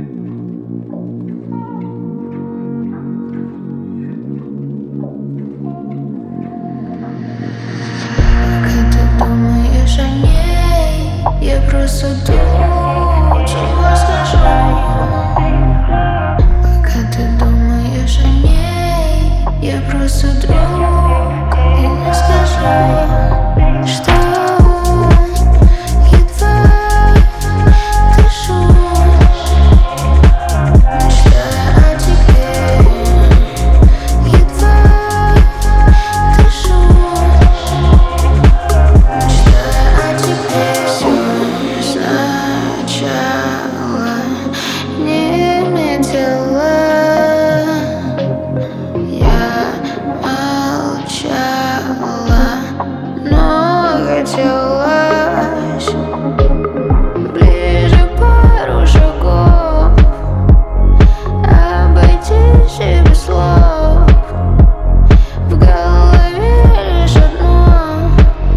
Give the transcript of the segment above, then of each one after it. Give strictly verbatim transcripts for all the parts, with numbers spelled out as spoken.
Думаешь о ней, я просто тут же скажу. Пока ты думаешь о ней, я просто друг и не скажу, что едва дышу, мечтая о тебе, едва дышу. Сначала не медлила, я молчала, но хотелось ближе пару шагов, обойтись и без слов. В голове лишь одно,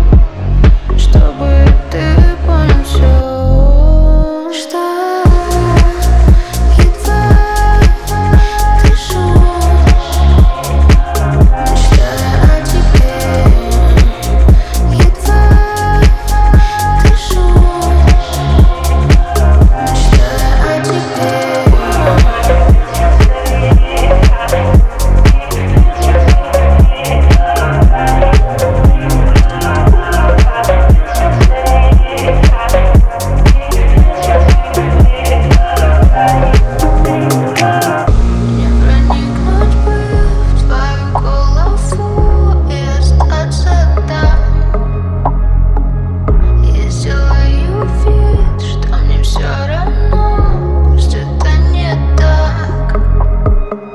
чтобы ты понял все, что едва дышу, мечтая о тебе, едва дышу, мечтая о тебе. Проникнуть бы в твою голову и остаться там. Я сделаю вид, что мне все равно, пусть это не так.